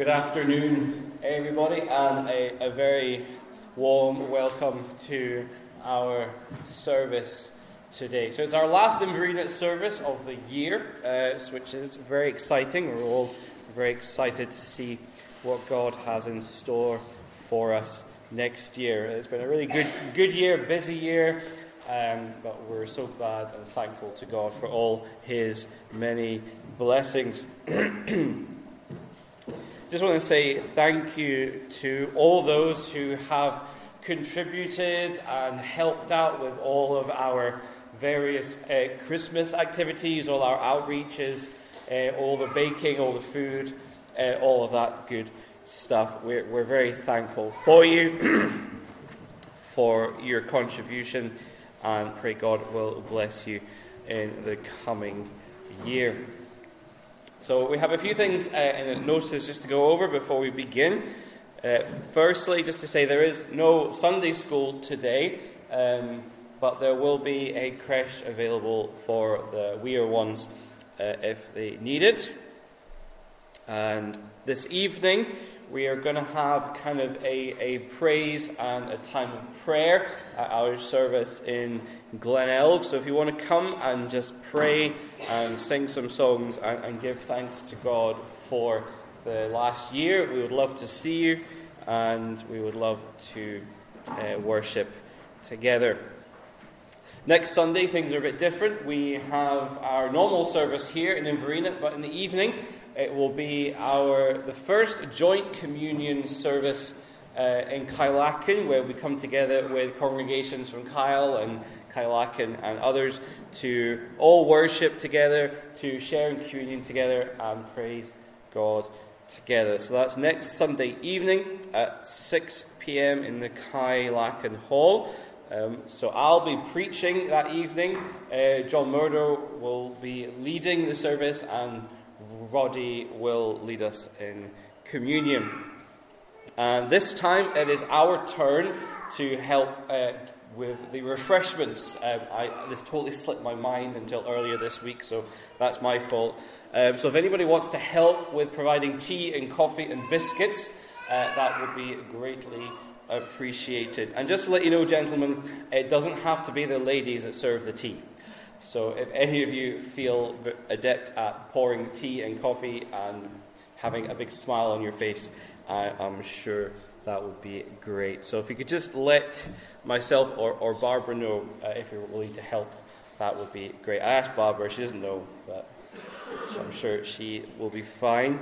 Good afternoon, everybody, and a very warm welcome to our service today. So it's our last Inverina service of the year, which is very exciting. We're all very excited to see what God has in store for us next year. It's been a really good year, busy year, but we're so glad and thankful to God for all His many blessings. Just want to say thank you to all those who have contributed and helped out with all of our various Christmas activities, all our outreaches, all the baking, all the food, all of that good stuff. We're very thankful for you, for your contribution, and pray God will bless you in the coming year. So we have a few things in the notices just to go over before we begin. Firstly, just to say there is no Sunday school today, but there will be a creche available for the weer ones if they need it. And this evening we are going to have kind of a praise and a time of prayer at our service in Glenelg. So if you want to come and just pray and sing some songs and give thanks to God for the last year, we would love to see you, and we would love to worship together. Next Sunday, things are a bit different. We have our normal service here in Inverina, but in the evening it will be the first joint communion service in Kyleakin, where we come together with congregations from Kyle and Kyleakin and others to all worship together, to share in communion together and praise God together. So that's next Sunday evening at 6 p.m. in the Kyleakin Hall. So I'll be preaching that evening. John Murdo will be leading the service, and Roddy will lead us in communion. And this time it is our turn to help with the refreshments. This totally slipped my mind until earlier this week, so that's my fault. So if anybody wants to help with providing tea and coffee and biscuits, that would be greatly appreciated. And just to let you know, gentlemen, it doesn't have to be the ladies that serve the tea. So if any of you feel adept at pouring tea and coffee and having a big smile on your face, I'm sure that would be great. So if you could just let myself or Barbara know if you're willing to help, that would be great. I asked Barbara, she doesn't know, but I'm sure she will be fine.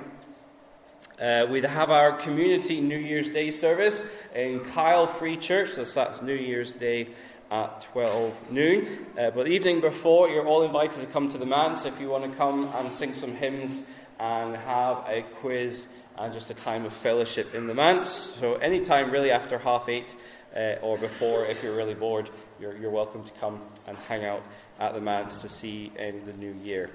We have our community New Year's Day service in Kyle Free Church, so that's New Year's Day at 12 noon. But the evening before, you're all invited to come to the manse if you want to come and sing some hymns and have a quiz and just a time of fellowship in the manse. So any time really after 8:30 or before, if you're really bored, you're welcome to come and hang out at the manse to see in the new year.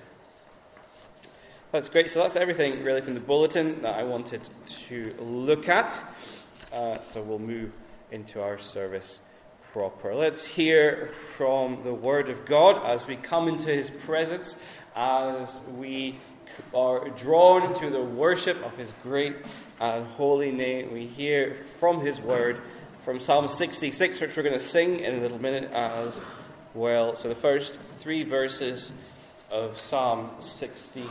That's great. So that's everything really from the bulletin that I wanted to look at. So we'll move into our service proper. Let's hear from the Word of God as we come into His presence, as we are drawn to the worship of His great and holy name. We hear from His Word, from Psalm 66, which we're going to sing in a little minute as well. So the first 3 verses of Psalm 66.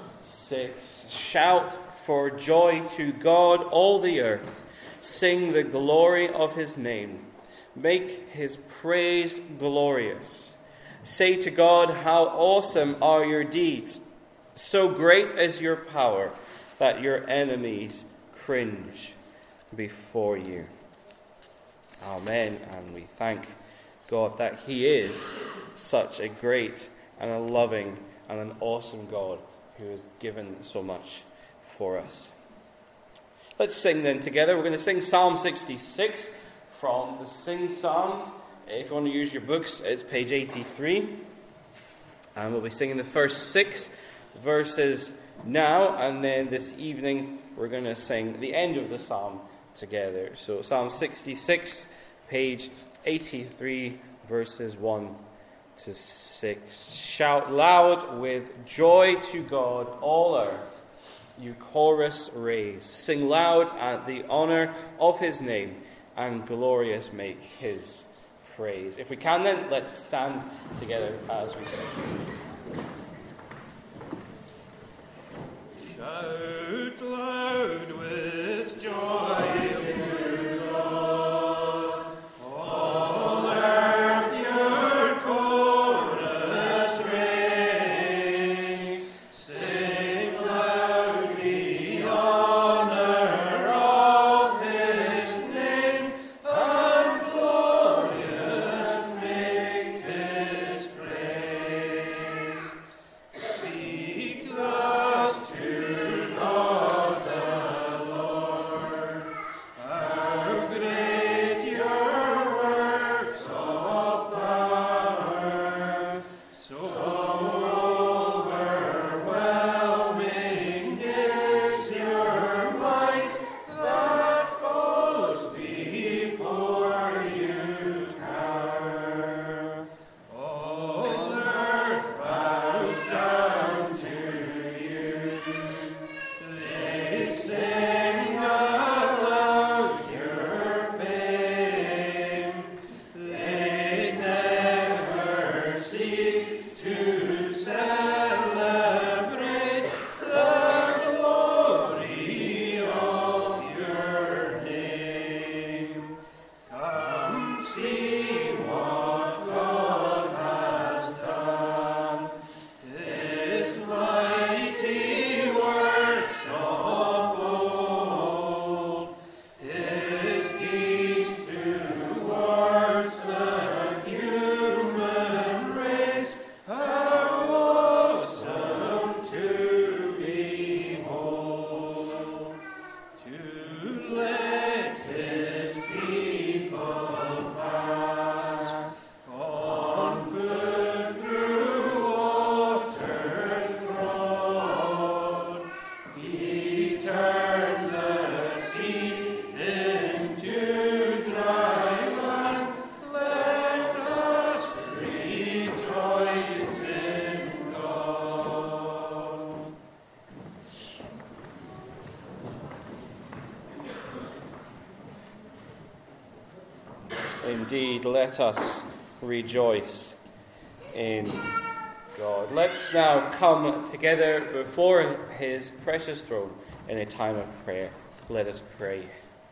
Shout for joy to God, all the earth. Sing the glory of His name. Make His praise glorious. Say to God, how awesome are your deeds. So great is your power that your enemies cringe before you. Amen. And we thank God that He is such a great and a loving and an awesome God who has given so much for us. Let's sing then together. We're going to sing Psalm 66 from the Sing Psalms. If you want to use your books, it's page 83. And we'll be singing the first 6 verses now, and then this evening we're going to sing the end of the psalm together. So Psalm 66, page 83, verses 1 to 6. Shout loud with joy to God, all earth. you chorus raise. Sing loud at the honor of his name, and glorious make his praise. If we can then, let's stand together as we sing. Shout loud with joy to God, all earth your chorus raise. Sing loud the honor of his name, and glorious make his praise. Speak thus to God the Lord, how great your works of power, so overwhelming is your might, that foes before you cower. All earth bows down to you. They sing aloud your fame. They never cease to celebrate the glory of your name. Come see what God has done, his mighty works of old, his deeds towards the human race, how awesome to behold. To let his people pass on foot through waters broad. He turned the sea into dry land. Let us rejoice in God. Indeed, let us rejoice in God. Let's now come together before his precious throne in a time of prayer. Let us pray.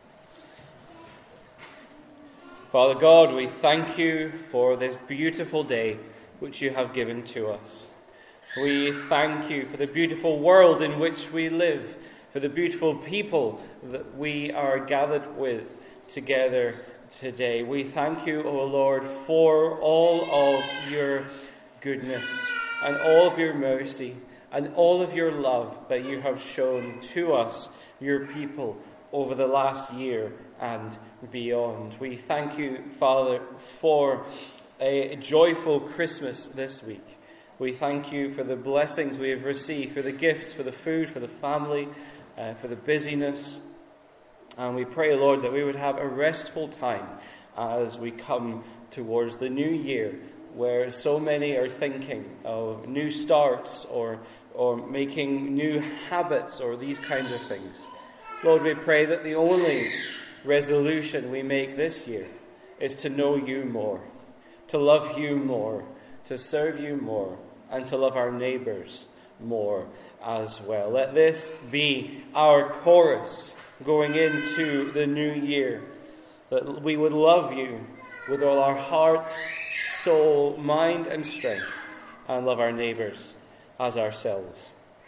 Father God, we thank you for this beautiful day which you have given to us. We thank you for the beautiful world in which we live, for the beautiful people that we are gathered with together today. We thank you, O Lord, for all of your goodness and all of your mercy and all of your love that you have shown to us, your people, over the last year and beyond. We thank you, Father, for a joyful Christmas this week. We thank you for the blessings we have received, for the gifts, for the food, for the family, for the busyness. And we pray, Lord, that we would have a restful time as we come towards the new year, where so many are thinking of new starts or making new habits or these kinds of things. Lord, we pray that the only resolution we make this year is to know you more, to love you more, to serve you more, and to love our neighbours more as well. Let this be our chorus going into the new year, that we would love you with all our heart, soul, mind and strength, and love our neighbours as ourselves.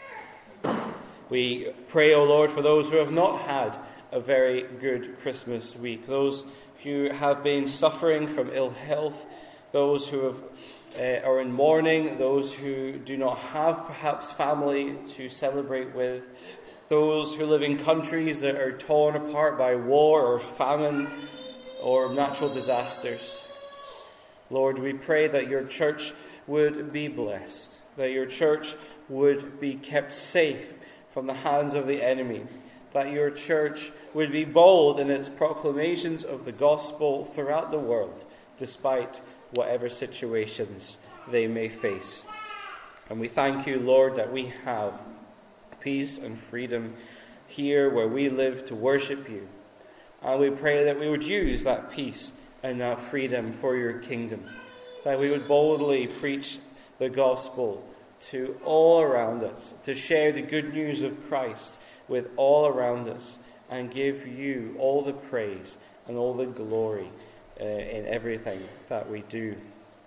We pray, O Lord, for those who have not had a very good Christmas week, those who have been suffering from ill health, those who are in mourning, those who do not have perhaps family to celebrate with, those who live in countries that are torn apart by war or famine or natural disasters. Lord, we pray that your church would be blessed, that your church would be kept safe from the hands of the enemy, that your church would be bold in its proclamations of the gospel throughout the world, despite whatever situations they may face. And we thank you, Lord, that we have peace and freedom here where we live to worship you. And we pray that we would use that peace and that freedom for your kingdom, that we would boldly preach the gospel to all around us, to share the good news of Christ with all around us, and give you all the praise and all the glory in everything that we do.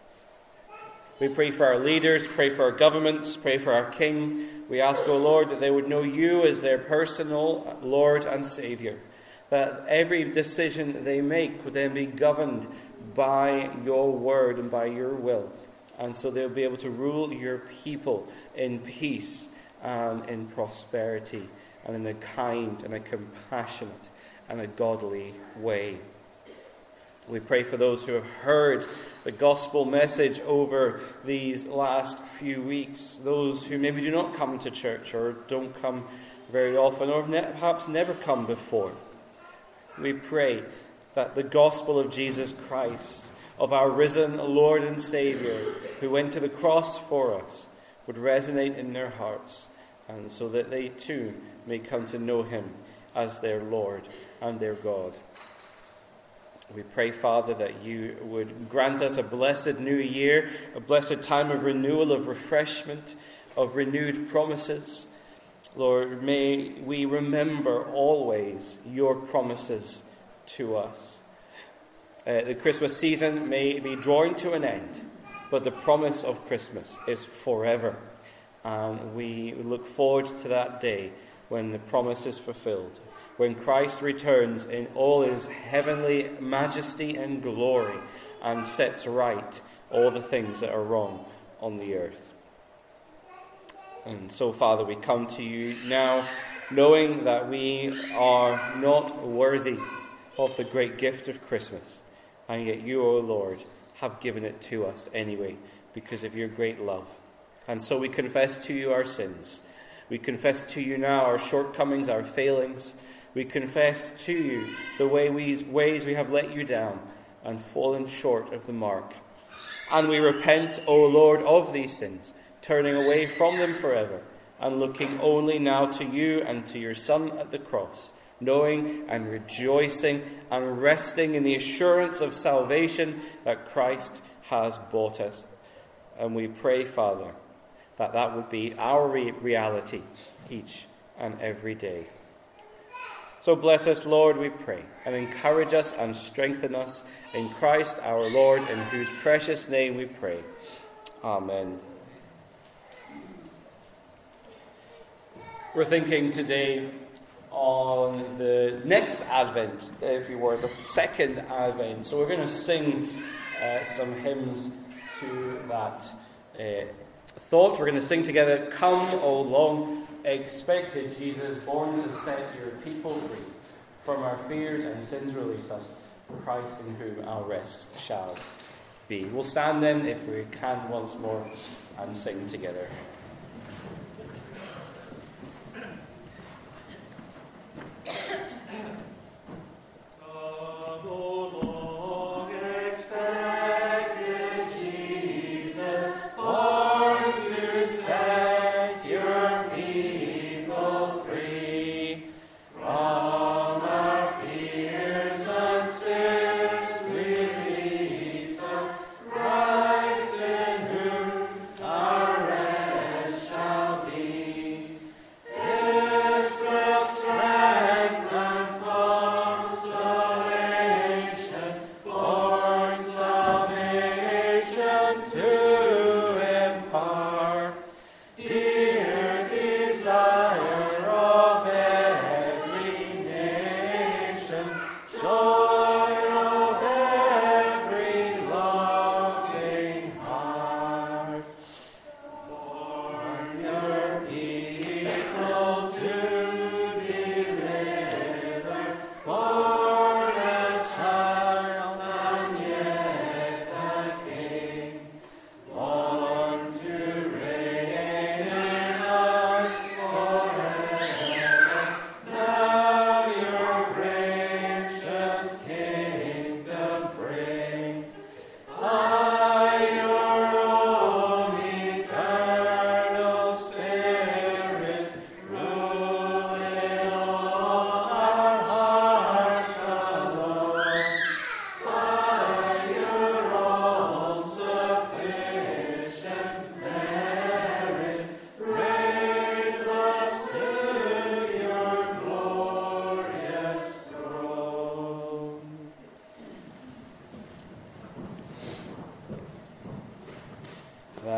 We pray for our leaders, pray for our governments, pray for our King. We ask, O Lord, that they would know you as their personal Lord and Saviour, that every decision they make would then be governed by your word and by your will. And so they'll be able to rule your people in peace and in prosperity and in a kind and a compassionate and a godly way. We pray for those who have heard the gospel message over these last few weeks, those who maybe do not come to church or don't come very often or perhaps never come before. We pray that the gospel of Jesus Christ, of our risen Lord and Saviour, who went to the cross for us, would resonate in their hearts, and so that they too may come to know him as their Lord and their God. We pray, Father, that you would grant us a blessed new year, a blessed time of renewal, of refreshment, of renewed promises. Lord, may we remember always your promises to us. The Christmas season may be drawing to an end, but the promise of Christmas is forever. And we look forward to that day when the promise is fulfilled, when Christ returns in all his heavenly majesty and glory and sets right all the things that are wrong on the earth. And so, Father, we come to you now knowing that we are not worthy of the great gift of Christmas, and yet you, O Lord, have given it to us anyway because of your great love. And so we confess to you our sins. We confess to you now our shortcomings, our failings. We confess to you the ways we have let you down and fallen short of the mark. And we repent, O Lord, of these sins, turning away from them forever and looking only now to you and to your Son at the cross, knowing and rejoicing and resting in the assurance of salvation that Christ has bought us. And we pray, Father, that that would be our reality each and every day. So bless us, Lord, we pray, and encourage us and strengthen us in Christ our Lord, in whose precious name we pray. Amen. We're thinking today on the next Advent, if you were, the second Advent. So we're going to sing some hymns to that thought. We're going to sing together, "Come, O long expected Jesus, born to set your people free. From our fears and sins release us, Christ in whom our rest shall be." We'll stand then, if we can, once more and sing together. Dear desire of every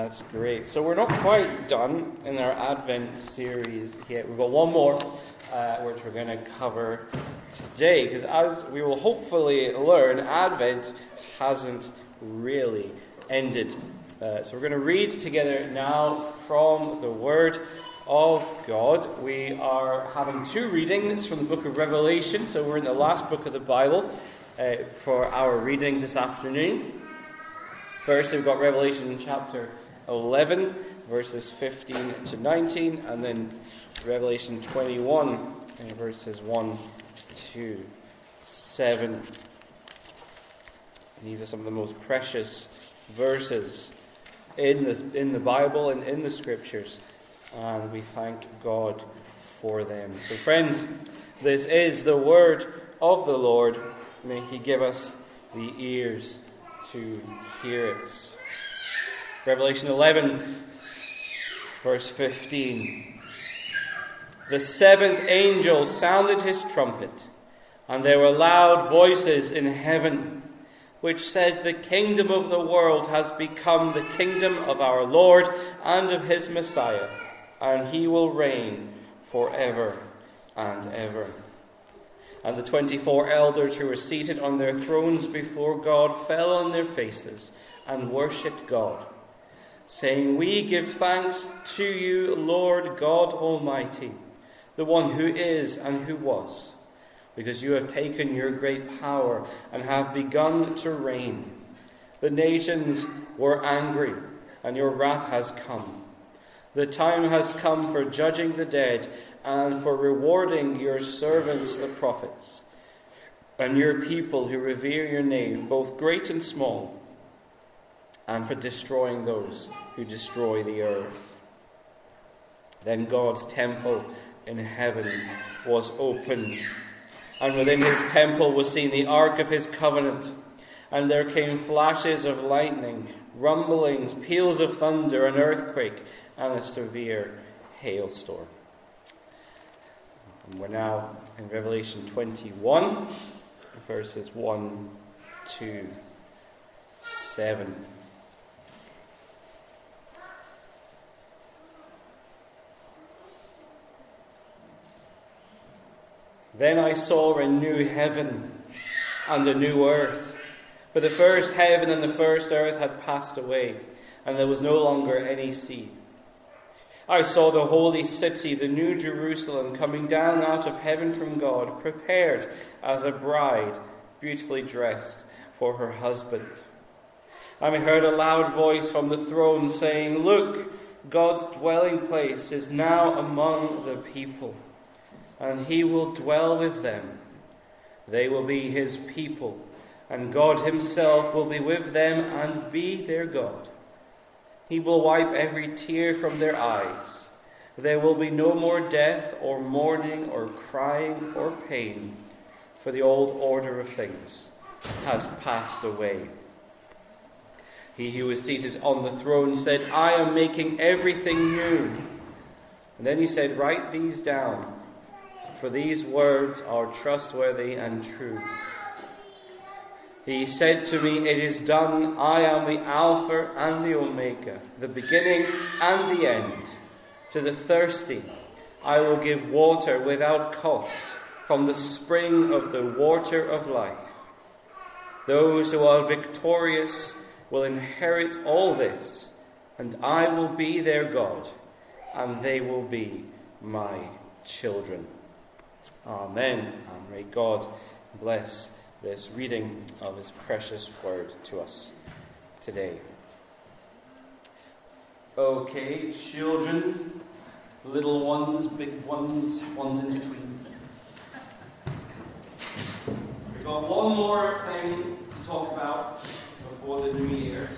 That's great. So we're not quite done in our Advent series yet. We've got one more, which we're going to cover today. Because as we will hopefully learn, Advent hasn't really ended. So we're going to read together now from the Word of God. We are having two readings from the book of Revelation. So we're in the last book of the Bible for our readings this afternoon. First, we've got Revelation chapter 11, verses 15 to 19, and then Revelation 21, verses 1 to 7. These are some of the most precious verses in the Bible and in the Scriptures, and we thank God for them. So, friends, this is the word of the Lord. May He give us the ears to hear it. Revelation 11, verse 15. The seventh angel sounded his trumpet, and there were loud voices in heaven, which said, "The kingdom of the world has become the kingdom of our Lord and of his Messiah, and he will reign forever and ever." And the 24 elders who were seated on their thrones before God fell on their faces and worshipped God, saying, "We give thanks to you, Lord God Almighty, the one who is and who was, because you have taken your great power and have begun to reign. The nations were angry, and your wrath has come. The time has come for judging the dead and for rewarding your servants the prophets, and your people who revere your name, both great and small, and for destroying those who destroy the earth." Then God's temple in heaven was opened, and within his temple was seen the ark of his covenant. And there came flashes of lightning, rumblings, peals of thunder, an earthquake, and a severe hailstorm. And we're now in Revelation 21, verses 1 to 7. Then I saw a new heaven and a new earth, for the first heaven and the first earth had passed away, and there was no longer any sea. I saw the holy city, the new Jerusalem, coming down out of heaven from God, prepared as a bride, beautifully dressed for her husband. And I heard a loud voice from the throne saying, "Look, God's dwelling place is now among the people, and he will dwell with them. They will be his people, and God himself will be with them and be their God. He will wipe every tear from their eyes. There will be no more death or mourning or crying or pain, for the old order of things has passed away." He who was seated on the throne said, "I am making everything new." And then he said, "Write these down, for these words are trustworthy and true." He said to me, "It is done. I am the Alpha and the Omega, the beginning and the end. To the thirsty I will give water without cost from the spring of the water of life. Those who are victorious will inherit all this, and I will be their God, and they will be my children." Amen. And may God bless this reading of his precious word to us today. Okay, children, little ones, big ones, ones in between. We've got one more thing to talk about before the new year.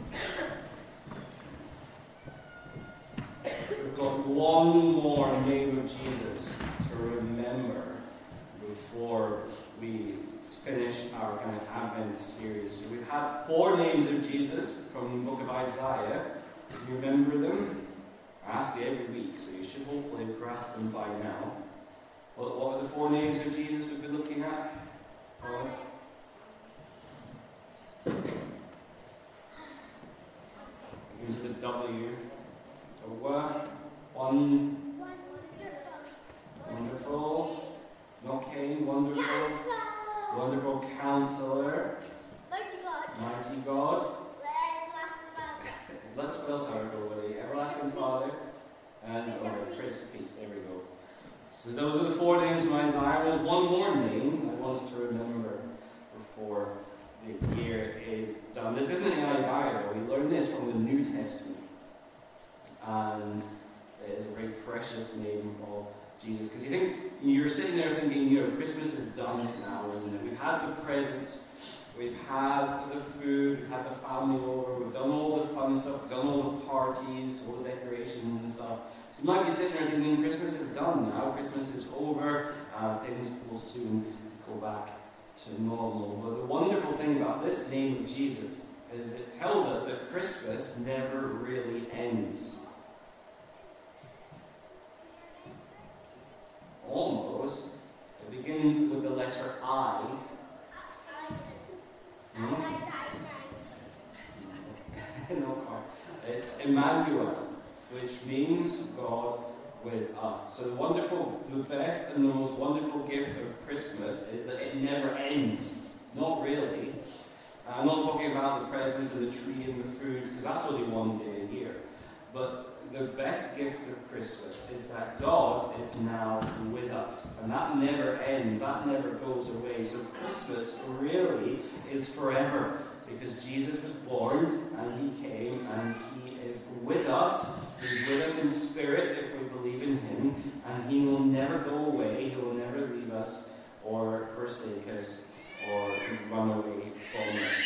We've got one more name of Jesus to remember before we finish our kind of Advent series. So we've had 4 names of Jesus from the book of Isaiah. Do you remember them? I ask you every week, so you should hopefully have grasped them by now. What are the 4 names of Jesus we've been looking at? These are the wonderful Counselor, Mighty God, blessed everlasting Father, and Prince of Peace. There we go. So those are the 4 names from Isaiah. There's one more name I want us to remember before the year is done. This isn't in Isaiah, though. We learn this from the New Testament. And it is a very precious name of Jesus. Because you're sitting there thinking, Christmas is done now, isn't it? We've had the presents, we've had the food, we've had the family over, we've done all the fun stuff, we've done all the parties, all the decorations and stuff. So you might be sitting there thinking, Christmas is done now, Christmas is over, things will soon go back to normal. But the wonderful thing about this name of Jesus is it tells us that Christmas never really ends. Almost. It begins with the letter I. No, it's Emmanuel, which means God with us. So the best and the most wonderful gift of Christmas is that it never ends. Not really. I'm not talking about the presents and the tree and the food, because that's only one day a year. But the best gift of Christmas is that God is now with us. And that never ends. That never goes away. So Christmas really is forever. Because Jesus was born, and He came, and He is with us. He's with us in spirit if we believe in Him. And He will never go away. He will never leave us, or forsake us, or run away from us.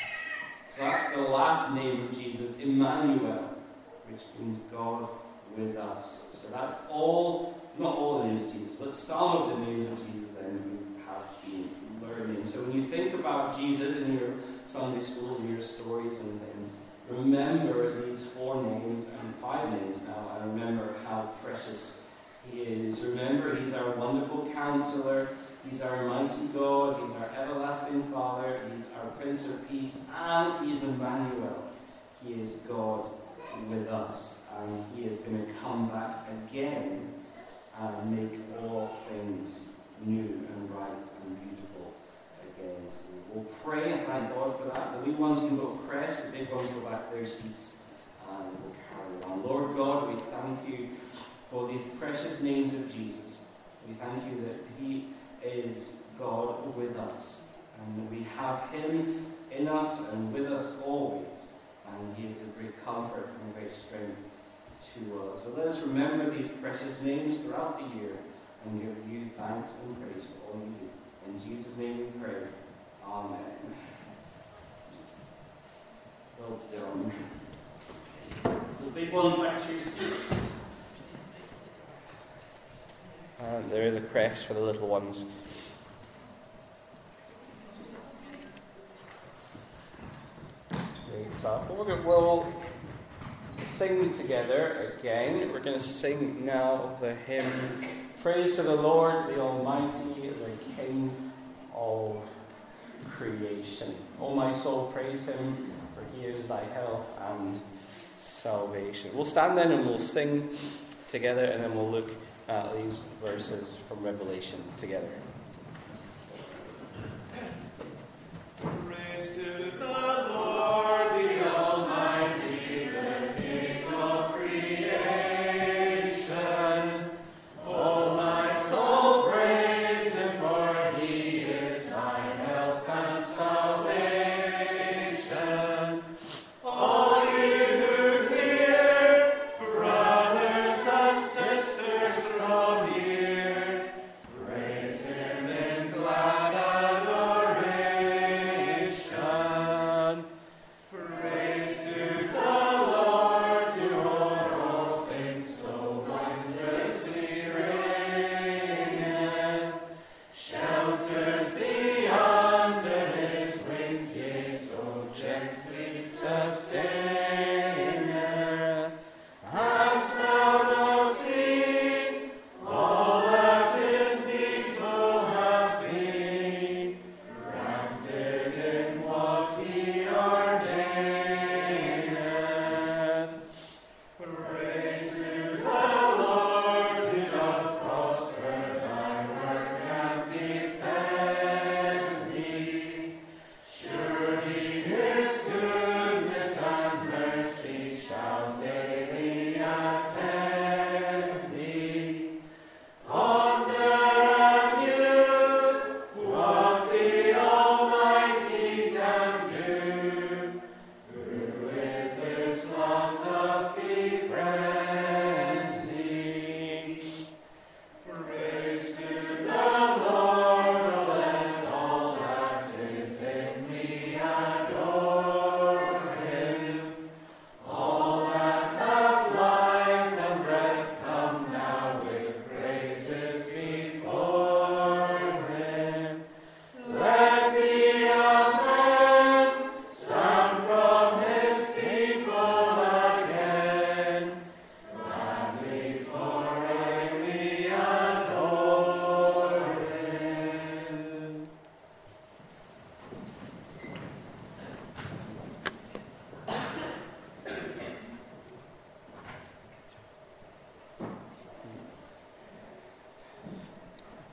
So that's the last name of Jesus, Emmanuel, which means God with us. So that's all, not all the names of Jesus, but some of the names of Jesus then we have been learning. So when you think about Jesus in your Sunday school and your stories and things, remember these 4 names and 5 names now, and remember how precious He is. Remember, He's our wonderful Counselor, He's our mighty God, He's our everlasting Father, He's our Prince of Peace, and He's Emmanuel. He is God with us, and He is going to come back again and make all things new and right and beautiful again. So we'll pray and thank God for that. The wee ones can go crest, the big ones go back to their seats, and we'll carry on. Lord God, we thank You for these precious names of Jesus. We thank You that He is God with us, and we have Him in us and with us always, and He is a great comfort and a great strength to us. So let us remember these precious names throughout the year and give You thanks and praise for all You do. In Jesus' name we pray. Amen. Well done. The big ones back to your seats. There is a creche for the little ones. So we'll sing together again. We're going to sing now the hymn, Praise to the Lord, the Almighty, the King of creation. O my soul, praise Him, for He is thy health and salvation. We'll stand then and we'll sing together, and then we'll look at these verses from Revelation together. Praise to the Lord, the Almighty, the King of creation. O my soul, praise Him, for He is thy health and salvation. All ye who hear, brothers and sisters from here, praise Him in glad adoration.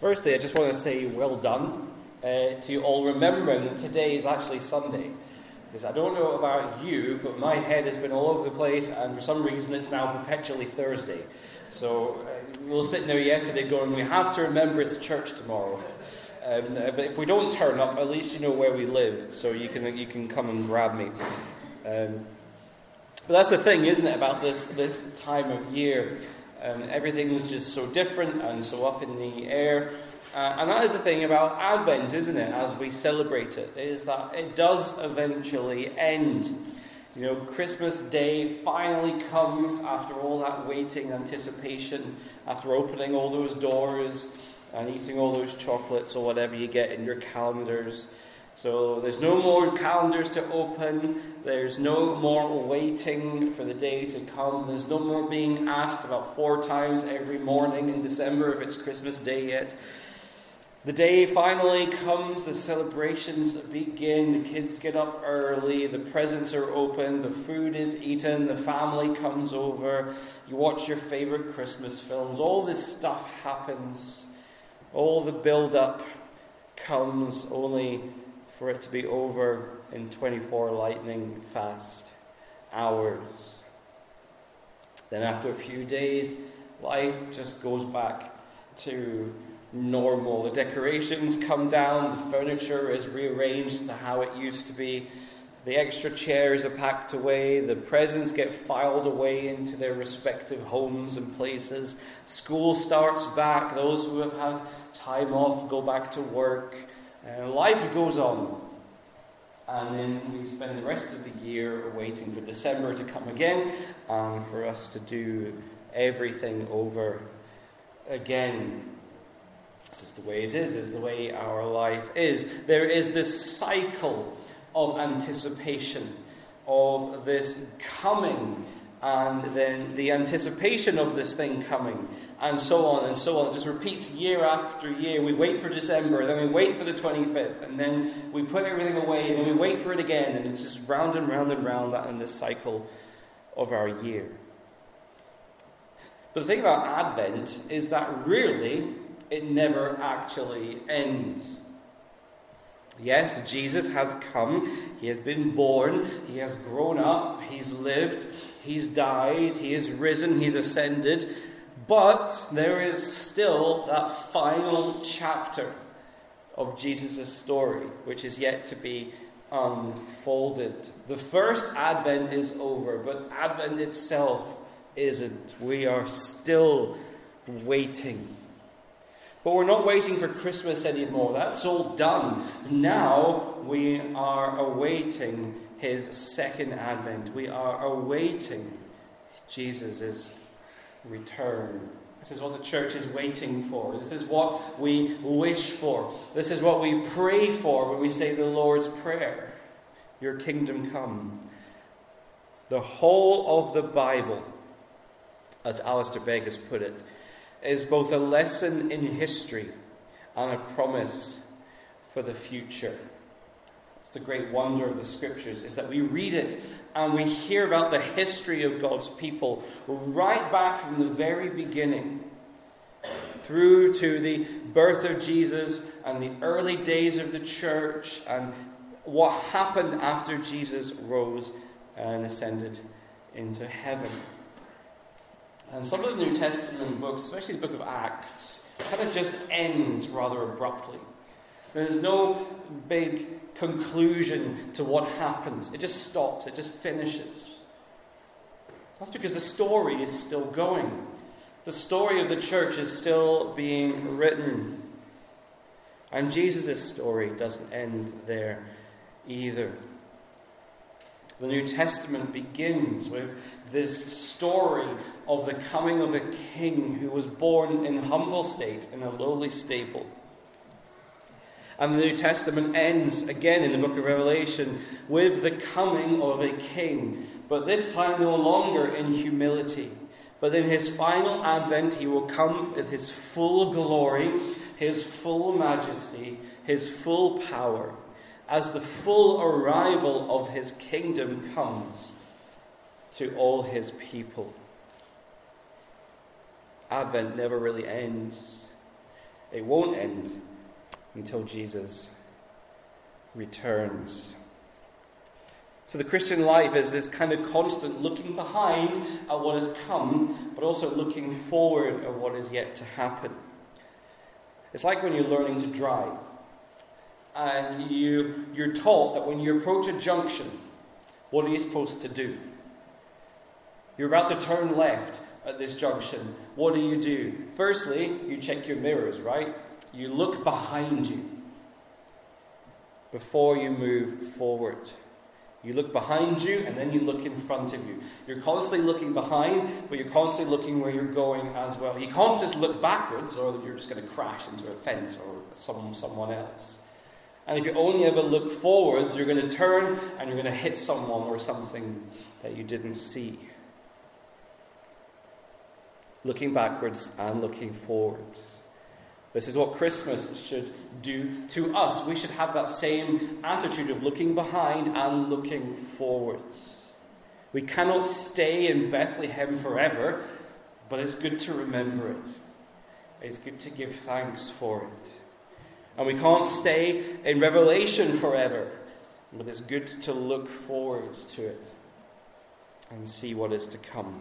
Firstly, I just want to say well done to you all, remembering that today is actually Sunday. Because I don't know about you, but my head has been all over the place, and for some reason it's now perpetually Thursday. So we were sitting there yesterday going, we have to remember it's church tomorrow. But if we don't turn up, at least you know where we live, so you can come and grab me. But that's the thing, isn't it, about this time of year? Everything's just so different and so up in the air. And that is the thing about Advent, isn't it, as we celebrate it, is that it does eventually end. You know, Christmas Day finally comes after all that waiting, anticipation, after opening all those doors and eating all those chocolates or whatever you get in your calendars. So there's no more calendars to open, there's no more waiting for the day to come, there's no more being asked about 4 times every morning in December if it's Christmas Day yet. The day finally comes, the celebrations begin, the kids get up early, the presents are open, the food is eaten, the family comes over, you watch your favourite Christmas films, all this stuff happens, all the build-up comes only for it to be over in 24 lightning fast hours. Then after a few days, life just goes back to normal. The decorations come down, the furniture is rearranged to how it used to be, the extra chairs are packed away, the presents get filed away into their respective homes and places, school starts back, those who have had time off go back to work, life goes on. And then we spend the rest of the year waiting for December to come again and for us to do everything over again. This is the way it is the way our life is. There is this cycle of anticipation, of this coming, and then the anticipation of this thing coming, and so on and so on. It just repeats year after year. We wait for December, then we wait for the 25th, and then we put everything away, and then we wait for it again, and it's just round and round and round that in this cycle of our year. But the thing about Advent is that really it never actually ends. Yes, Jesus has come, he has been born, he has grown up, he's lived, he's died, he is risen, he's ascended, but there is still that final chapter of Jesus' story, which is yet to be unfolded. The first Advent is over, but Advent itself isn't. We are still waiting. But we're not waiting for Christmas anymore. That's all done. Now we are awaiting his second advent. We are awaiting Jesus' return. This is what the church is waiting for. This is what we wish for. This is what we pray for when we say the Lord's Prayer. Your kingdom come. The whole of the Bible, as Alistair Begg has put it, is both a lesson in history and a promise for the future. It's the great wonder of the Scriptures, is that we read it and we hear about the history of God's people right back from the very beginning through to the birth of Jesus and the early days of the church and what happened after Jesus rose and ascended into heaven. And some of the New Testament books, especially the book of Acts, kind of just ends rather abruptly. There's no big conclusion to what happens. It just stops. It just finishes. That's because the story is still going. The story of the church is still being written. And Jesus' story doesn't end there either. The New Testament begins with this story of the coming of a king who was born in humble state in a lowly stable. And the New Testament ends again in the book of Revelation with the coming of a king, but this time no longer in humility. But in his final advent he will come with his full glory, his full majesty, his full power, as the full arrival of his kingdom comes to all his people. Advent never really ends. It won't end until Jesus returns. So the Christian life is this kind of constant looking behind at what has come, but also looking forward at what is yet to happen. It's like when you're learning to drive, and you're taught that when you approach a junction, what are you supposed to do? You're about to turn left at this junction. What do? Firstly, you check your mirrors, right? You look behind you before you move forward. You look behind you, and then you look in front of you. You're constantly looking behind, but you're constantly looking where you're going as well. You can't just look backwards, or you're just going to crash into a fence or someone else. And if you only ever look forwards, you're going to turn and you're going to hit someone or something that you didn't see. Looking backwards and looking forwards. This is what Christmas should do to us. We should have that same attitude of looking behind and looking forwards. We cannot stay in Bethlehem forever, but it's good to remember it. It's good to give thanks for it. And we can't stay in Revelation forever, but it's good to look forward to it and see what is to come.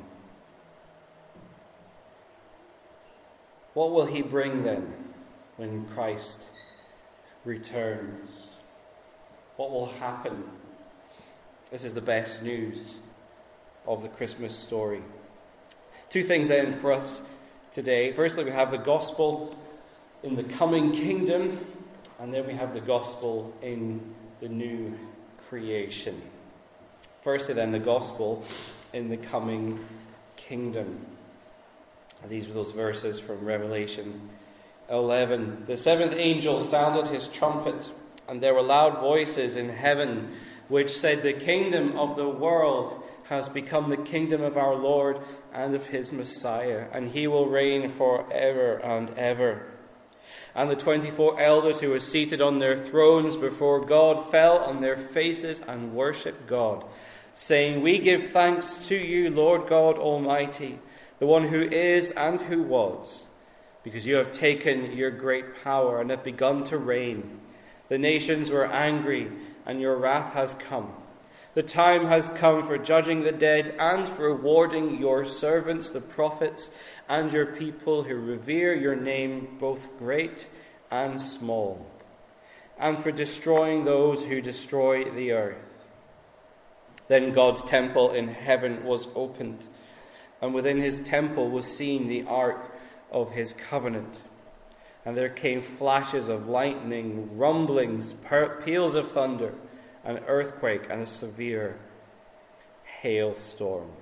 What will he bring then when Christ returns? What will happen? This is the best news of the Christmas story. Two things then for us today. Firstly, we have the gospel in the coming kingdom, and then we have the gospel in the new creation. Firstly then, the gospel in the coming kingdom. And these were those verses from Revelation 11. The seventh angel sounded his trumpet, and there were loud voices in heaven which said, "The kingdom of the world has become the kingdom of our Lord and of his Messiah, and he will reign forever and ever." And the 24 elders who were seated on their thrones before God fell on their faces and worshipped God, saying, "We give thanks to you, Lord God Almighty, the one who is and who was, because you have taken your great power and have begun to reign. The nations were angry, and your wrath has come. The time has come for judging the dead and for rewarding your servants, the prophets, and your people who revere your name, both great and small, and for destroying those who destroy the earth." Then God's temple in heaven was opened, and within his temple was seen the ark of his covenant. And there came flashes of lightning, rumblings, peals of thunder, an earthquake, and a severe hailstorm.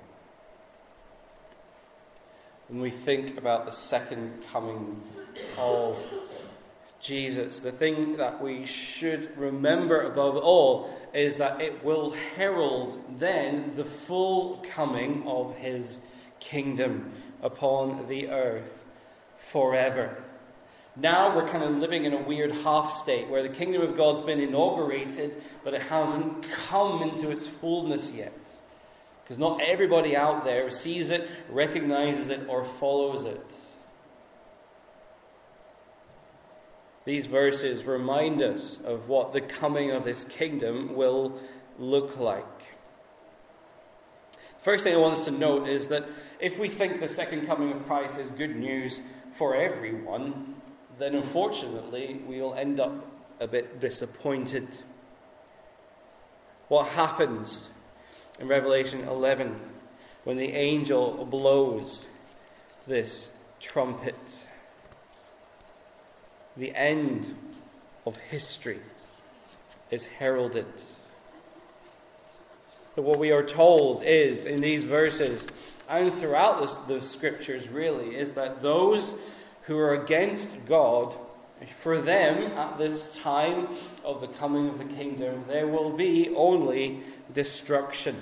When we think about the second coming of Jesus, the thing that we should remember above all is that it will herald then the full coming of his kingdom upon the earth forever. Now we're kind of living in a weird half state where the kingdom of God's been inaugurated, but it hasn't come into its fullness yet. Because not everybody out there sees it, recognizes it, or follows it. These verses remind us of what the coming of this kingdom will look like. First thing I want us to note is that if we think the second coming of Christ is good news for everyone, then unfortunately we'll end up a bit disappointed. What happens in Revelation 11 when the angel blows this trumpet? The end of history is heralded. But what we are told is, in these verses, and throughout the scriptures really, is that those who are against God, for them, at this time of the coming of the kingdom, there will be only destruction.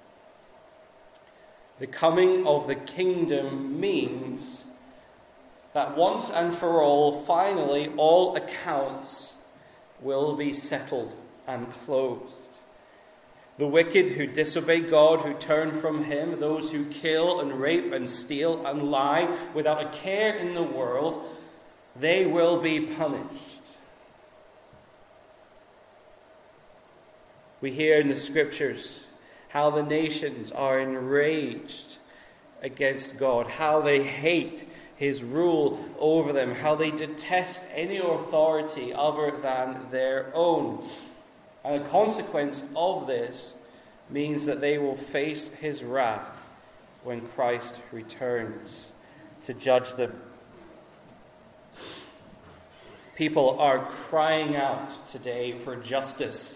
The coming of the kingdom means that once and for all, finally, all accounts will be settled and closed. The wicked who disobey God, who turn from him, those who kill and rape and steal and lie without a care in the world, they will be punished. We hear in the Scriptures how the nations are enraged against God, how they hate His rule over them, how they detest any authority other than their own. And the consequence of this means that they will face His wrath when Christ returns to judge them. People are crying out today for justice.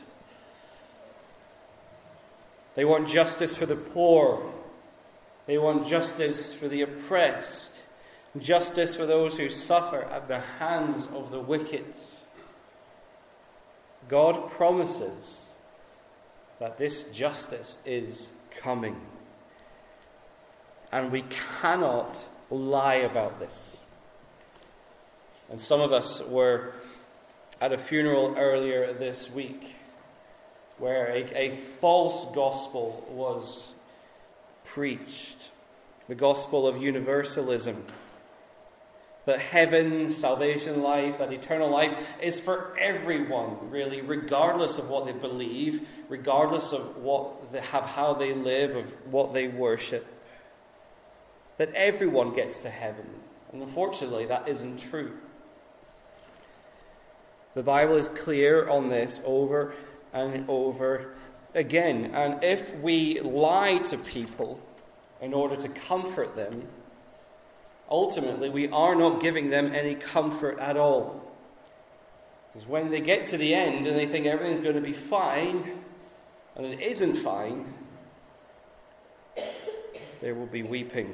They want justice for the poor. They want justice for the oppressed. Justice for those who suffer at the hands of the wicked. God promises that this justice is coming. And we cannot lie about this. And some of us were at a funeral earlier this week where a false gospel was preached. The gospel of universalism. That heaven, salvation life, that eternal life is for everyone, really, regardless of what they believe, regardless of what they have, how they live, of what they worship. That everyone gets to heaven. And unfortunately, that isn't true. The Bible is clear on this over and over again. And if we lie to people in order to comfort them, ultimately we are not giving them any comfort at all. Because when they get to the end and they think everything's going to be fine, and it isn't fine, there will be weeping.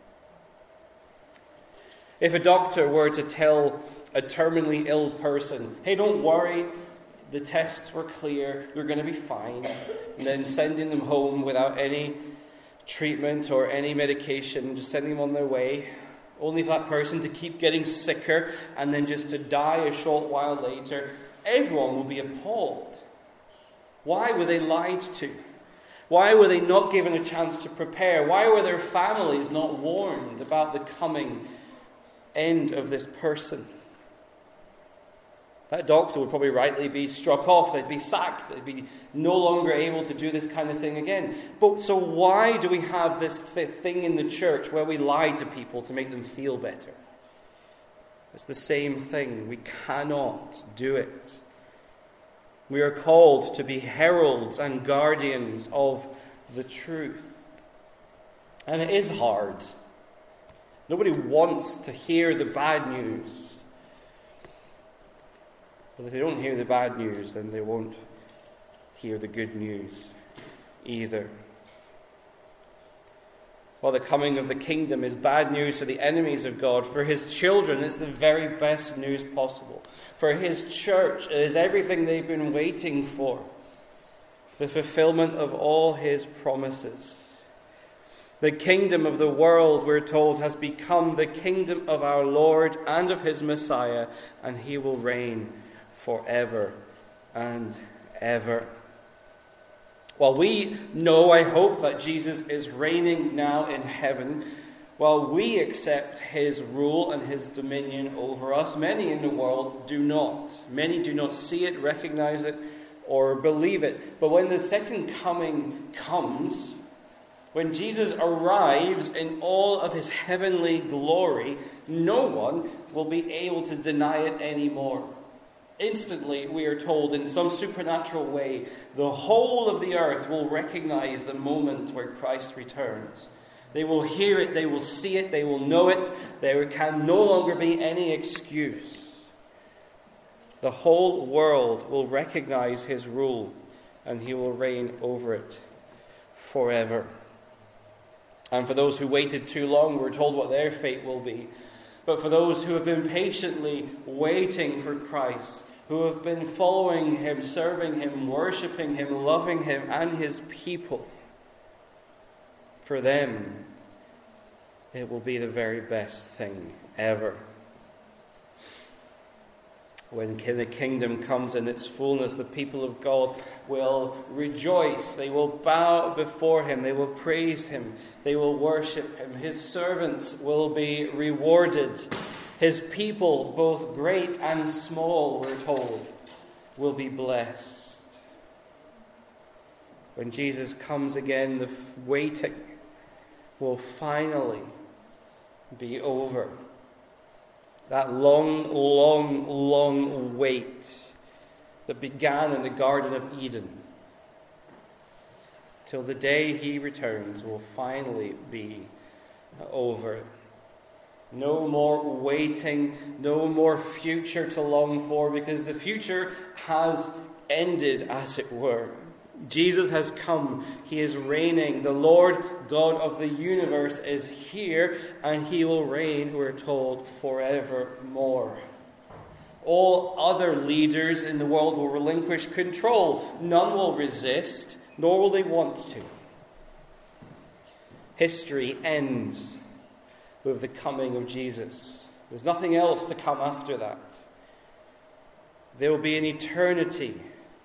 If a doctor were to tell a terminally ill person, hey, don't worry, the tests were clear, you're going to be fine, and then sending them home without any treatment or any medication, just sending them on their way, only for that person to keep getting sicker and then just to die a short while later, everyone will be appalled. Why were they lied to? Why were they not given a chance to prepare? Why were their families not warned about the coming end of this person? That doctor would probably rightly be struck off. They'd be sacked. They'd be no longer able to do this kind of thing again. But so why do we have this thing in the church where we lie to people to make them feel better? It's the same thing. We cannot do it. We are called to be heralds and guardians of the truth. And it is hard. Nobody wants to hear the bad news. But if they don't hear the bad news, then they won't hear the good news either. While the coming of the kingdom is bad news for the enemies of God, for His children it's the very best news possible. For His church it is everything they've been waiting for. The fulfillment of all His promises. The kingdom of the world, we're told, has become the kingdom of our Lord and of His Messiah, and He will reign forever and ever. While we know, I hope, that Jesus is reigning now in heaven, while we accept His rule and His dominion over us, many in the world do not. Many do not see it, recognize it, or believe it. But when the second coming comes, when Jesus arrives in all of His heavenly glory, no one will be able to deny it anymore. Instantly, we are told, in some supernatural way, the whole of the earth will recognize the moment where Christ returns. They will hear it, they will see it, they will know it. There can no longer be any excuse. The whole world will recognize His rule, and He will reign over it forever. And for those who waited too long, we're told what their fate will be. But for those who have been patiently waiting for Christ, who have been following Him, serving Him, worshipping Him, loving Him and His people, for them, it will be the very best thing ever. When the kingdom comes in its fullness, the people of God will rejoice. They will bow before Him. They will praise Him. They will worship Him. His servants will be rewarded. His people, both great and small, we're told, will be blessed. When Jesus comes again, the waiting will finally be over. That long, long, long wait that began in the Garden of Eden till the day he returns will finally be over. No more waiting, no more future to long for, because the future has ended, as it were. Jesus has come. He is reigning. The Lord God of the universe is here, and he will reign, we're told, forevermore. All other leaders in the world will relinquish control. None will resist, nor will they want to. History ends with the coming of Jesus. There's nothing else to come after that. There will be an eternity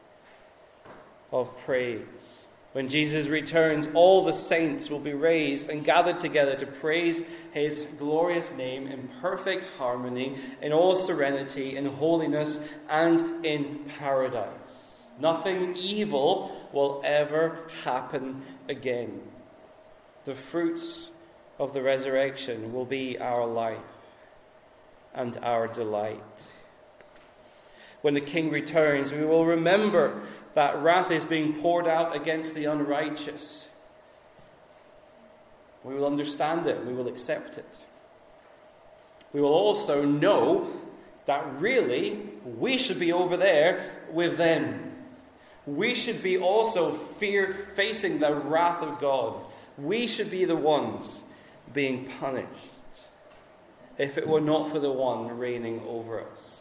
of praise. When Jesus returns, all the saints will be raised and gathered together to praise his glorious name in perfect harmony, in all serenity, in holiness, and in paradise. Nothing evil will ever happen again. The fruits of the resurrection will be our life and our delight. When the King returns, we will remember that wrath is being poured out against the unrighteous. We will understand it. We will accept it. We will also know that really we should be over there with them. We should be also facing the wrath of God. We should be the ones being punished if it were not for the one reigning over us.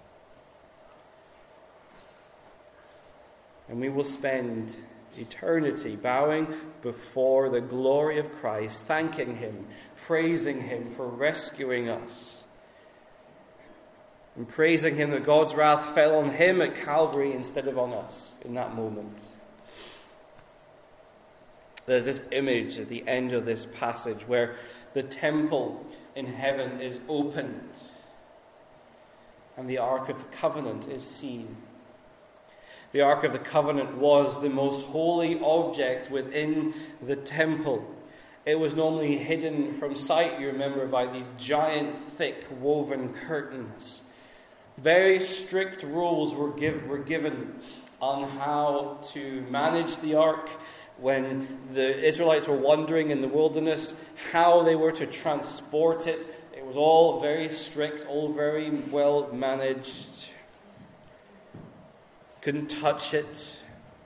And we will spend eternity bowing before the glory of Christ, thanking him, praising him for rescuing us, and praising him that God's wrath fell on him at Calvary instead of on us in that moment. There's this image at the end of this passage where the temple in heaven is opened and the Ark of the Covenant is seen. The Ark of the Covenant was the most holy object within the temple. It was normally hidden from sight, you remember, by these giant, thick, woven curtains. Very strict rules were given on how to manage the Ark when the Israelites were wandering in the wilderness, how they were to transport it. It was all very strict, all very well managed. Couldn't touch it.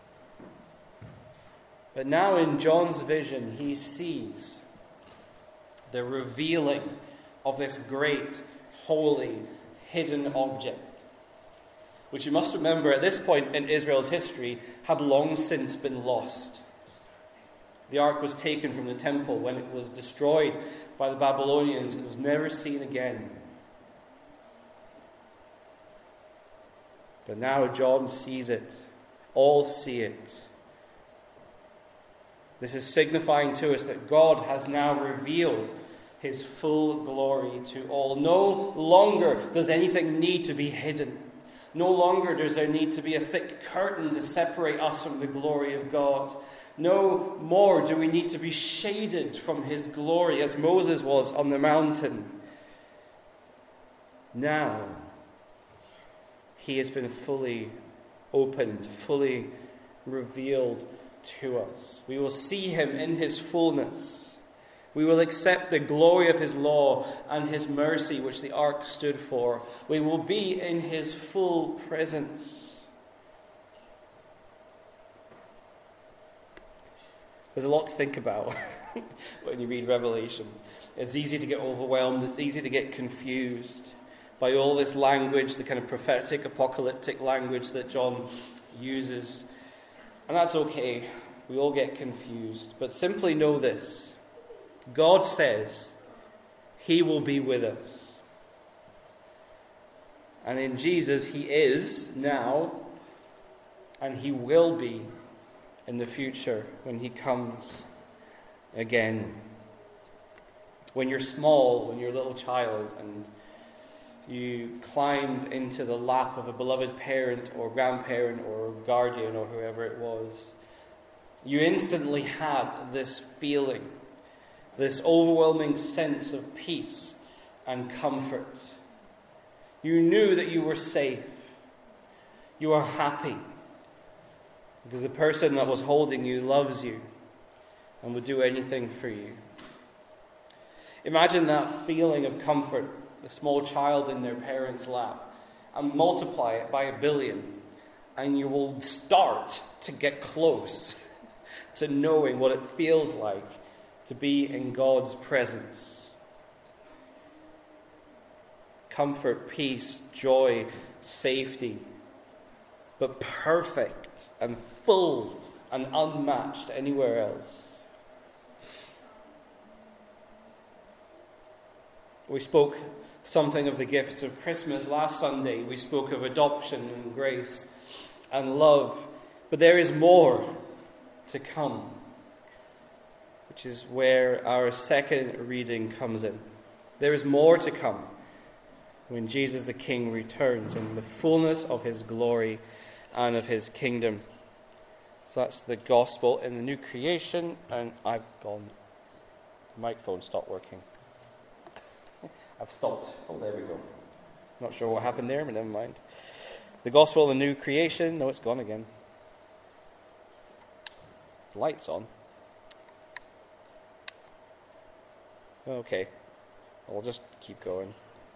But now in John's vision, he sees the revealing of this great, holy, hidden object, which you must remember at this point in Israel's history had long since been lost. The ark was taken from the temple when it was destroyed by the Babylonians and was never seen again. But now John sees it. All see it. This is signifying to us that God has now revealed his full glory to all. No longer does anything need to be hidden. No longer does there need to be a thick curtain to separate us from the glory of God. No more do we need to be shaded from his glory as Moses was on the mountain. Now, he has been fully opened, fully revealed to us. We will see him in his fullness. We will accept the glory of his law and his mercy, which the ark stood for. We will be in his full presence. There's a lot to think about when you read Revelation. It's easy to get overwhelmed. It's easy to get confused by all this language, the kind of prophetic, apocalyptic language that John uses. And that's okay. We all get confused. But simply know this. God says he will be with us. And in Jesus, he is now, and he will be in the future when he comes again. When you're small, when you're a little child, and you climbed into the lap of a beloved parent or grandparent or guardian or whoever it was, you instantly had this feeling, this overwhelming sense of peace and comfort. You knew that you were safe. You were happy because the person that was holding you loves you and would do anything for you. Imagine that feeling of comfort, a small child in their parents' lap, and multiply it by 1 billion, and you will start to get close to knowing what it feels like to be in God's presence. Comfort, peace, joy, safety, but perfect and full and unmatched anywhere else. We spoke something of the gifts of Christmas last Sunday. We spoke of adoption and grace and love. But there is more to come, which is where our second reading comes in. There is more to come when Jesus the King returns in the fullness of his glory and of his kingdom. So that's the gospel in the new creation. And I've gone. The microphone stopped working. I've stopped. Oh, there we go. Not sure what happened there, but never mind. The gospel, the new creation. No, it's gone again. Lights on. Okay. I'll just keep going.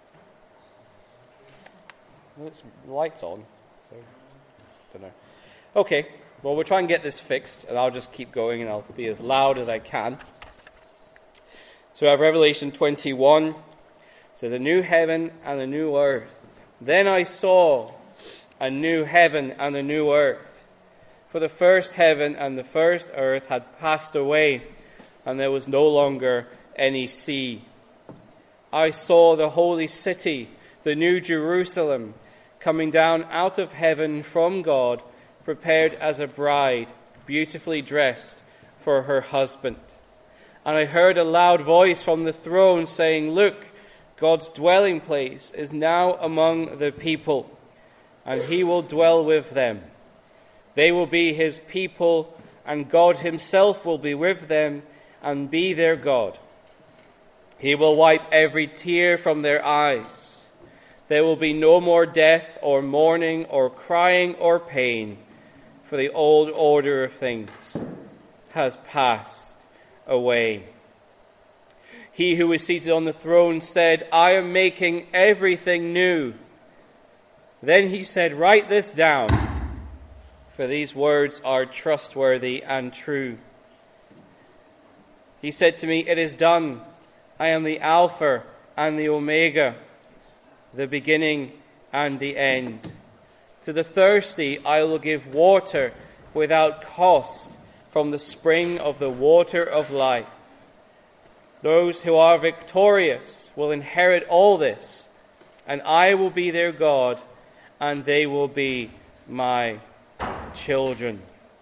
Well, it's lights on, so don't know. Okay. Well, we'll try and get this fixed, and I'll just keep going, and I'll be as loud as I can. So we have Revelation 21. It says, a new heaven and a new earth. Then I saw a new heaven and a new earth. For the first heaven and the first earth had passed away, and there was no longer any sea. I saw the holy city, the new Jerusalem, coming down out of heaven from God, prepared as a bride, beautifully dressed for her husband. And I heard a loud voice from the throne saying, look, God's dwelling place is now among the people, and he will dwell with them. They will be his people, and God himself will be with them and be their God. He will wipe every tear from their eyes. There will be no more death or mourning or crying or pain, for the old order of things has passed away. He who is seated on the throne said, I am making everything new. Then he said, write this down, for these words are trustworthy and true. He said to me, it is done. I am the Alpha and the Omega, the beginning and the end. To the thirsty I will give water without cost from the spring of the water of life. Those who are victorious will inherit all this, and I will be their God, and they will be my children.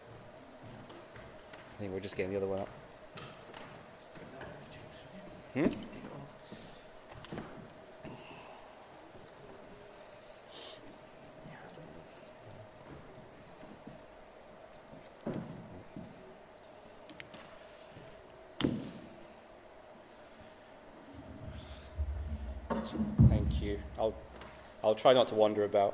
I think we're just getting the other one up. Thank you. I'll try not to wander about.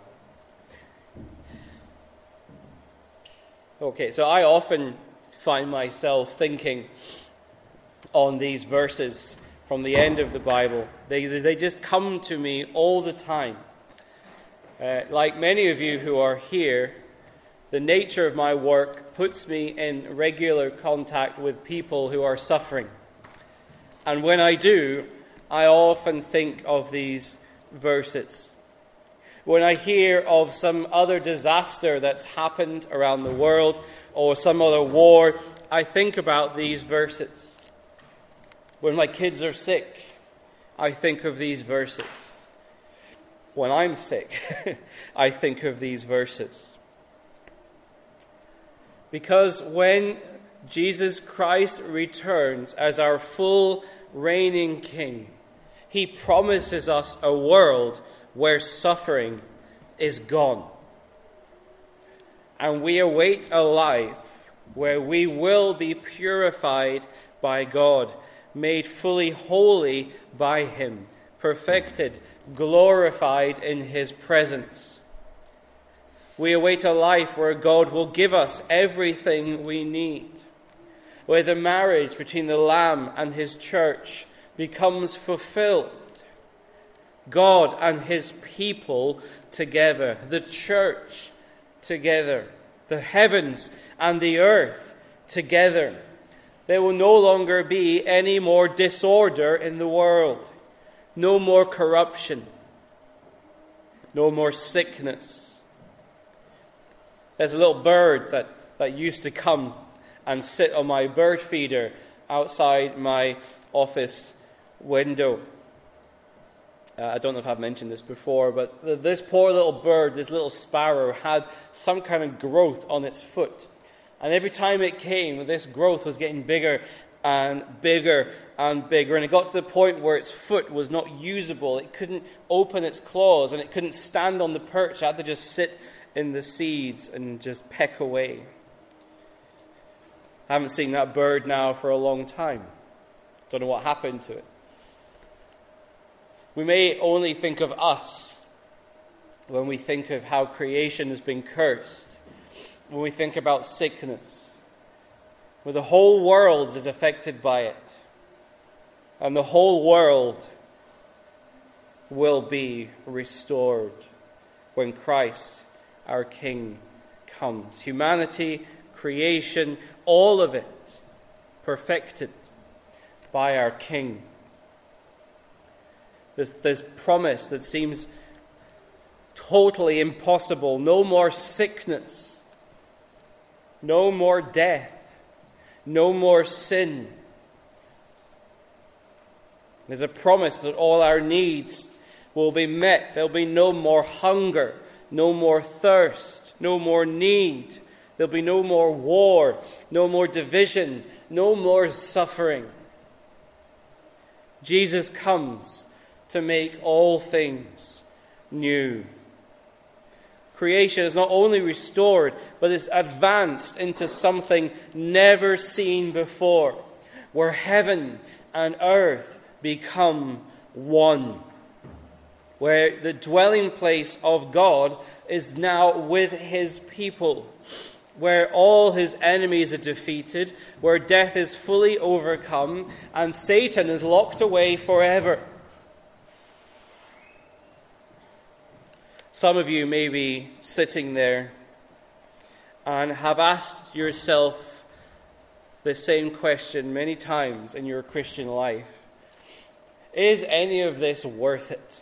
Okay, so I often find myself thinking on these verses from the end of the Bible. They just come to me all the time. Like many of you who are here, the nature of my work puts me in regular contact with people who are suffering. And when I do, I often think of these verses. When I hear of some other disaster that's happened around the world or some other war, I think about these verses. When my kids are sick, I think of these verses. When I'm sick, I think of these verses. Because when Jesus Christ returns as our full reigning King, he promises us a world where suffering is gone. And we await a life where we will be purified by God, made fully holy by Him, perfected, glorified in His presence. We await a life where God will give us everything we need, where the marriage between the Lamb and His church becomes fulfilled. God and His people together, the church together, the heavens and the earth together. There will no longer be any more disorder in the world, no more corruption, no more sickness. There's a little bird that used to come and sit on my bird feeder outside my office window. I don't know if I've mentioned this before, but this poor little bird, this little sparrow, had some kind of growth on its foot. And every time it came, this growth was getting bigger and bigger and bigger. And it got to the point where its foot was not usable. It couldn't open its claws and it couldn't stand on the perch. It had to just sit in the seeds and just peck away. I haven't seen that bird now for a long time. Don't know what happened to it. We may only think of us when we think of how creation has been cursed, when we think about sickness, where the whole world is affected by it, and the whole world will be restored when Christ, our King, comes. Humanity, creation, all of it perfected by our King. This promise that seems totally impossible. No more sickness. No more death. No more sin. There's a promise that all our needs will be met. There'll be no more hunger. No more thirst. No more need. There'll be no more war. No more division. No more suffering. Jesus comes to make all things new. Creation is not only restored, but is advanced into something never seen before, where heaven and earth become one, where the dwelling place of God is now with His people, where all His enemies are defeated, where death is fully overcome, and Satan is locked away forever. Some of you may be sitting there and have asked yourself the same question many times in your Christian life. Is any of this worth it?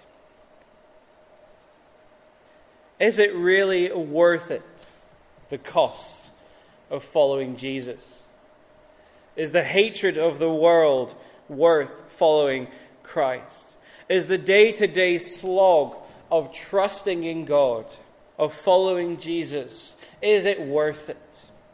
Is it really worth it, the cost of following Jesus? Is the hatred of the world worth following Christ? Is the day-to-day slog of trusting in God, of following Jesus, is it worth it?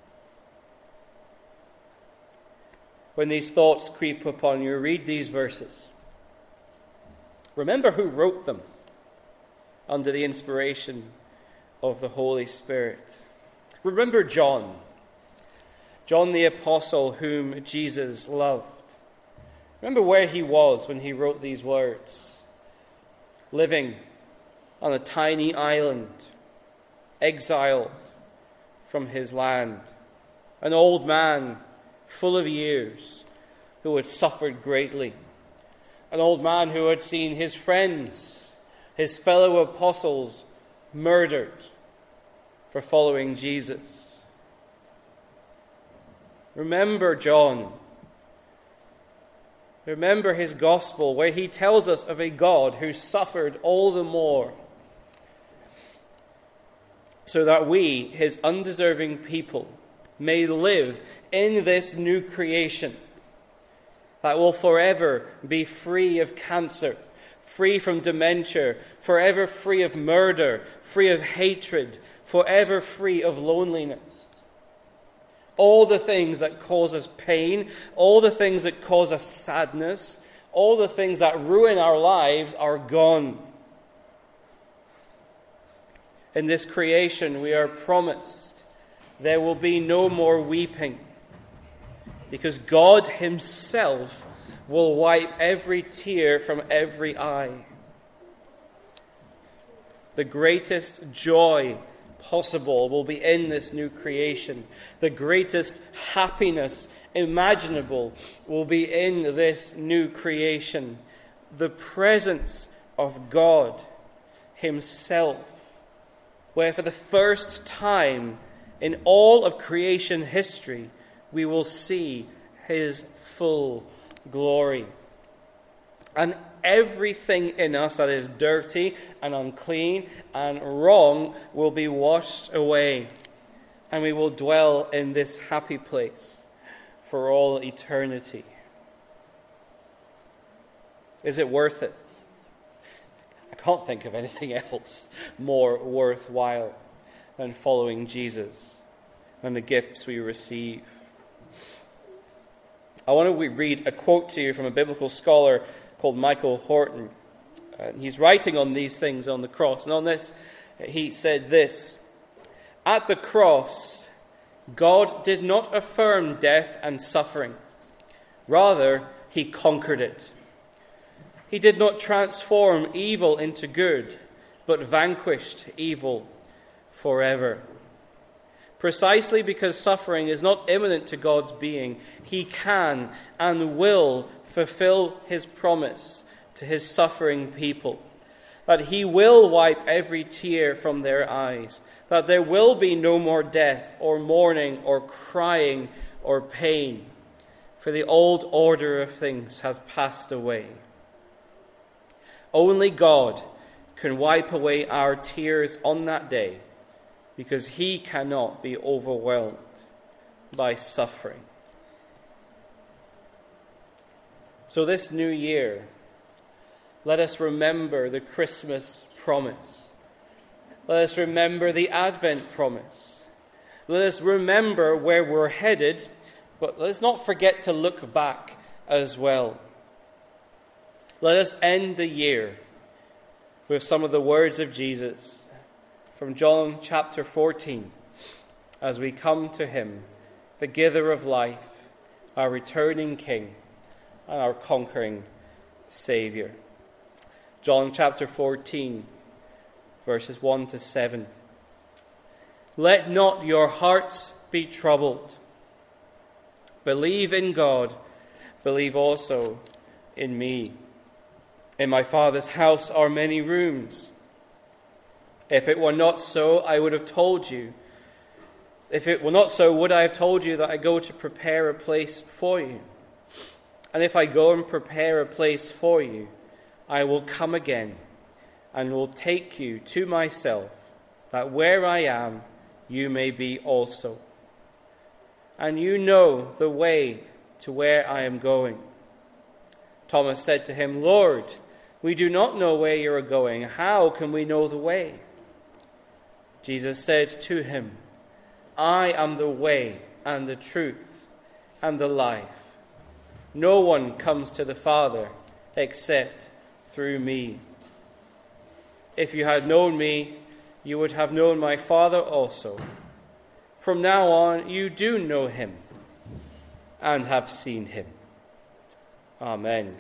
When these thoughts creep upon you, read these verses. Remember who wrote them under the inspiration of the Holy Spirit. Remember John the Apostle whom Jesus loved. Remember where he was when he wrote these words. Living on a tiny island, exiled from his land. An old man, full of years, who had suffered greatly. An old man who had seen his friends, his fellow apostles, murdered for following Jesus. Remember John. Remember his gospel, where he tells us of a God who suffered all the more, so that we, His undeserving people, may live in this new creation that will forever be free of cancer, free from dementia, forever free of murder, free of hatred, forever free of loneliness. All the things that cause us pain, all the things that cause us sadness, all the things that ruin our lives are gone. In this creation, we are promised there will be no more weeping, because God himself will wipe every tear from every eye. The greatest joy possible will be in this new creation. The greatest happiness imaginable will be in this new creation. The presence of God himself, where for the first time in all of creation history, we will see his full glory. And everything in us that is dirty and unclean and wrong will be washed away, and we will dwell in this happy place for all eternity. Is it worth it? I can't think of anything else more worthwhile than following Jesus and the gifts we receive. I want to read a quote to you from a biblical scholar called Michael Horton. He's writing on these things on the cross. And on this, he said this: "At the cross, God did not affirm death and suffering. Rather, he conquered it. He did not transform evil into good, but vanquished evil forever. Precisely because suffering is not imminent to God's being, he can and will fulfill his promise to his suffering people, that he will wipe every tear from their eyes, that there will be no more death or mourning or crying or pain, for the old order of things has passed away. Only God can wipe away our tears on that day, because he cannot be overwhelmed by suffering." So this new year, let us remember the Christmas promise. Let us remember the Advent promise. Let us remember where we're headed, but let us not forget to look back as well. Let us end the year with some of the words of Jesus from John chapter 14, as we come to him, the giver of life, our returning King, and our conquering Saviour. John chapter 14, verses 1 to 7. "Let not your hearts be troubled. Believe in God, believe also in me. In my Father's house are many rooms. If it were not so, I would have told you. If it were not so, would I have told you that I go to prepare a place for you? And if I go and prepare a place for you, I will come again and will take you to myself, that where I am, you may be also. And you know the way to where I am going." Thomas said to him, "Lord, we do not know where you are going. How can we know the way?" Jesus said to him, "I am the way and the truth and the life. No one comes to the Father except through me. If you had known me, you would have known my Father also. From now on, you do know him and have seen him." Amen.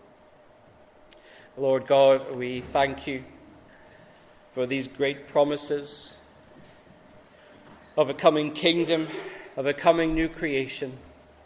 Lord God, we thank you for these great promises of a coming kingdom, of a coming new creation.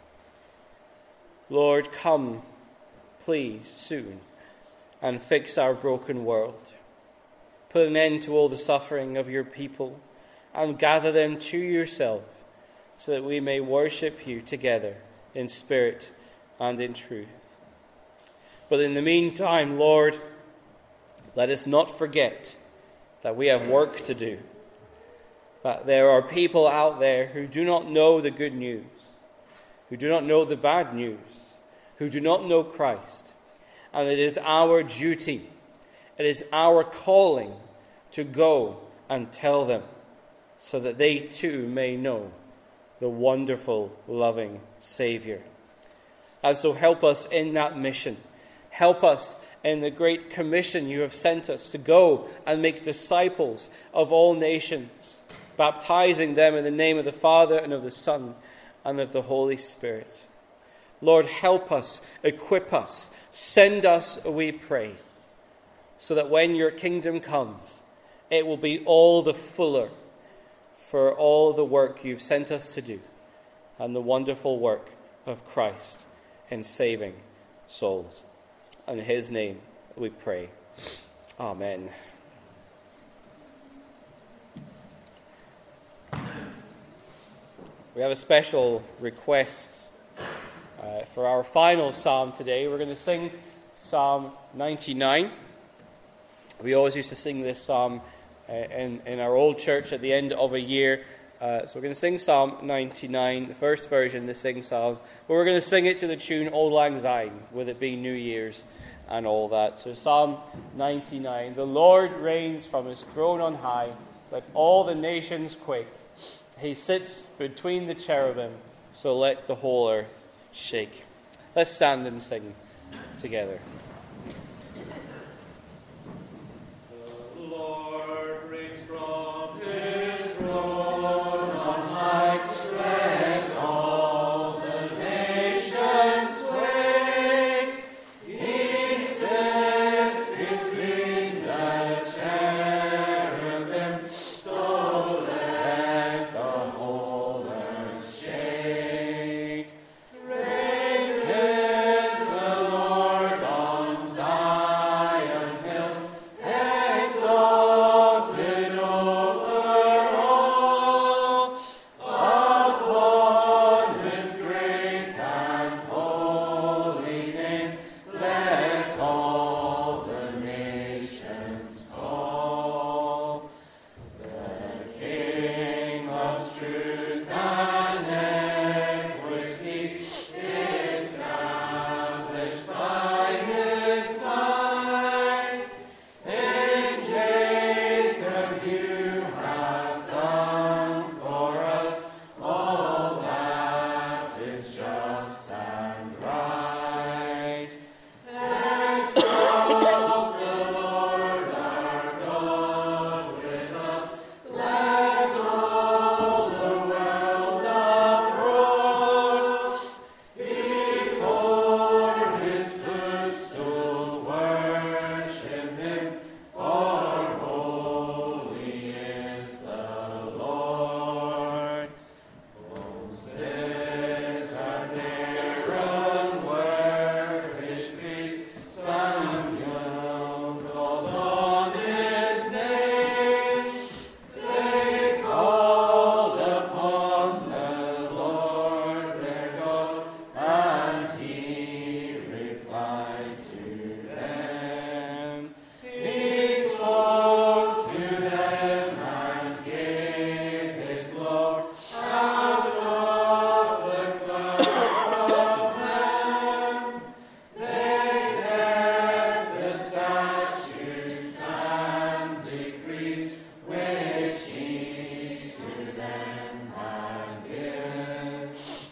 Lord, come, please, soon, and fix our broken world. Put an end to all the suffering of your people and gather them to yourself, so that we may worship you together in spirit and in truth. But in the meantime, Lord, let us not forget that we have work to do, that there are people out there who do not know the good news, who do not know the bad news, who do not know Christ. And it is our duty, it is our calling to go and tell them, so that they too may know the wonderful, loving Saviour. And so help us in that mission, Help us in the great commission you have sent us to go and make disciples of all nations, baptizing them in the name of the Father and of the Son and of the Holy Spirit. Lord, help us, equip us, send us, we pray, so that when your kingdom comes, it will be all the fuller for all the work you've sent us to do and the wonderful work of Christ in saving souls. In his name we pray. Amen. We have a special request for our final psalm today. We're going to sing Psalm 99. We always used to sing this psalm in our old church at the end of a year. So we're going to sing Psalm 99, the first version, the sing psalms. But we're going to sing it to the tune Auld Lang Syne, with it being New Year's and all that. So Psalm 99. The Lord reigns from his throne on high, let all the nations quake. He sits between the cherubim, so let the whole earth shake. Let's stand and sing together. The Lord reigns from his throne on high, let all the nations quake. He sits between the cherubim, so let the whole earth shake. Great is the Lord on Zion hill, exalted over all. Upon his great and holy name, let all the nations call. The King loves truth and equity, established by his might. In Jacob you have done for us all that is just and right. Exalt the Lord our God with us. Let all the world approach. Before his footstool worship him, for holy is the Lord. Moses and Aaron were his priests, Samuel called on his name. They called upon the Lord their God, and he replied to them. He spoke to them and gave his law out of the cloud from heaven. They kept the statutes and decrees which he to them had given.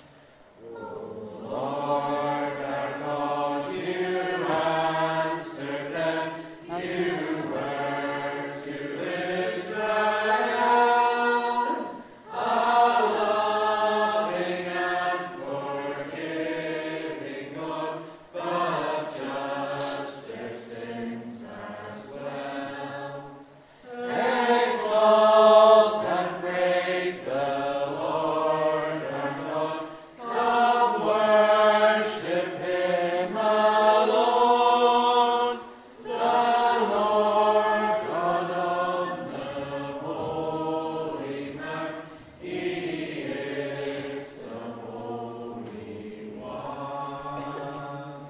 O Lord our God, you answered them. You were to Israel a loving and forgiving God, but judged their sins as well. Exalt and praise the Lord our God. Come worship him alone. The Lord God of the Holy Man, he is the Holy One.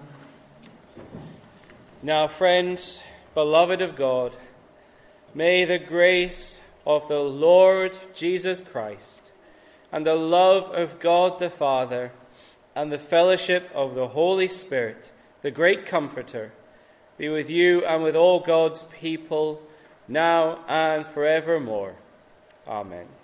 Now, friends, beloved of God, may the grace of the Lord Jesus Christ and the love of God the Father and the fellowship of the Holy Spirit, the great Comforter, be with you and with all God's people, now and forevermore. Amen.